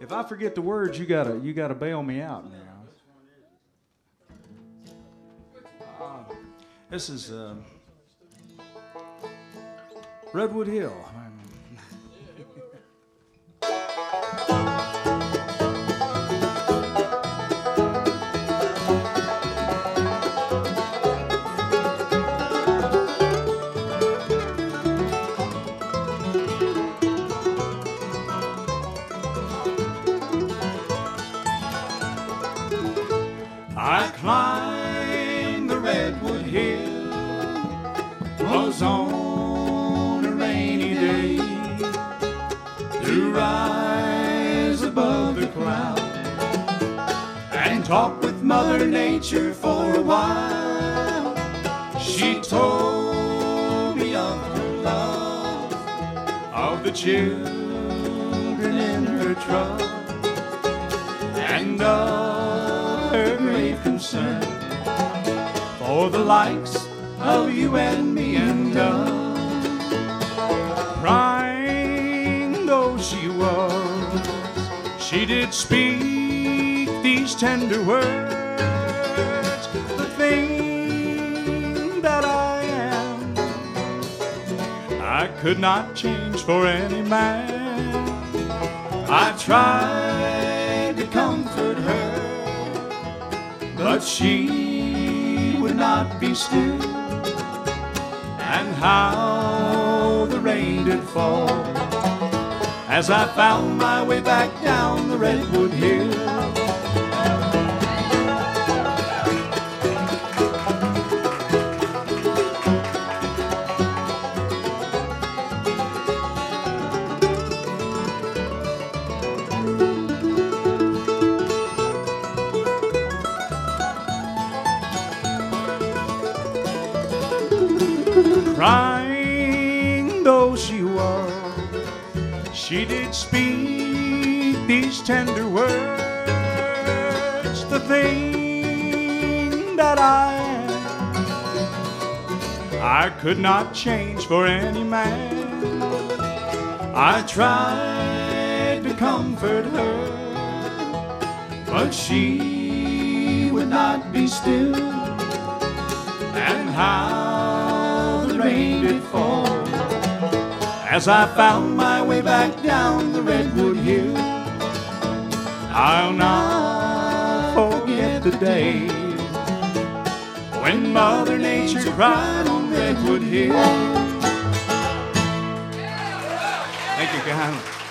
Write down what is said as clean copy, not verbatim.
If I forget the words, you gotta bail me out now. This is Redwood Hill. I climbed the Redwood Hill, was on a rainy day, to rise above the clouds and talk with Mother Nature for a while. She told me of her love, of the children in her trust, and of her grave concern for the likes of you and me and us. Crying though she was, she did speak these tender words. The thing that I am, I could not change for any man. I tried to comfort her, but she would not be still. And how the rain did fall as I found my way back down the Redwood Hill. Crying though she was, she did speak these tender words. The thing that I am, I could not change for any man. I tried to comfort her, but she would not be still. And how the rain did fall as I found my way back down the Redwood Hill. I'll not forget the day when Mother Nature cried on Redwood Hill. Thank you, guys.